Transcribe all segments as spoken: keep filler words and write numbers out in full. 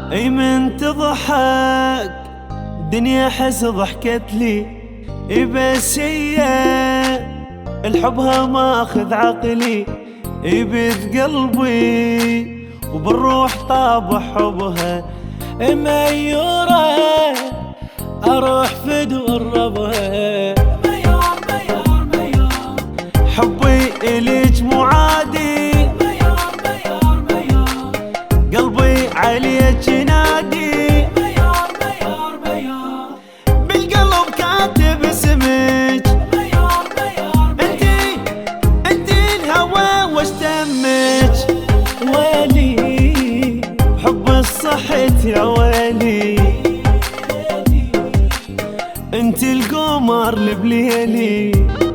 اي من تضحك دنيا حس ضحكت لي، اي بس هي الحبها ماخذ عقلي، اي بيت قلبي وبالروح طاب حبها، اي ميورة اروح فدو الربها. ميور ميور ميور حبي اليج معادي، ميور ميور ميور قلبي عليك ينادي، ميور ميور ميور بالقلب كاتب اسمك، ميور ميور انتي انتي الهوى واشتمك. ويلي حب الصحت يا ويلي، انتي القمر اللي بليلي.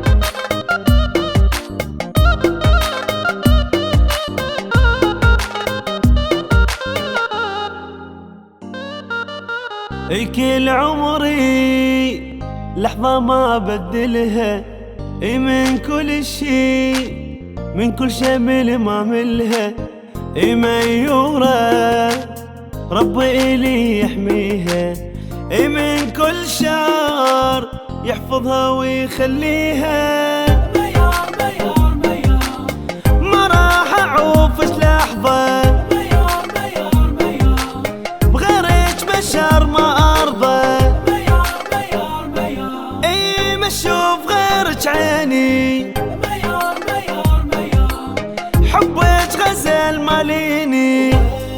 اي كل عمري لحظة ما بدلها، اي من كل شي من كل شمل ما ملها، اي ميورة ربي إلي يحميها، اي من كل شر يحفظها ويخليها. ميور ميور ميور ما راح اعوفش لحظة ميور ميور ميور بغيرك بشر ما ارضى، ميور ميور ميور اي ما اشوف غيرك عيني، ميور ميور ميور حبك غزل ماليني،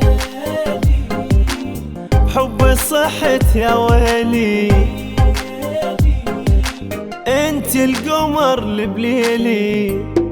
بحب الصحت يا ويلي، انت القمر اللي بليلي.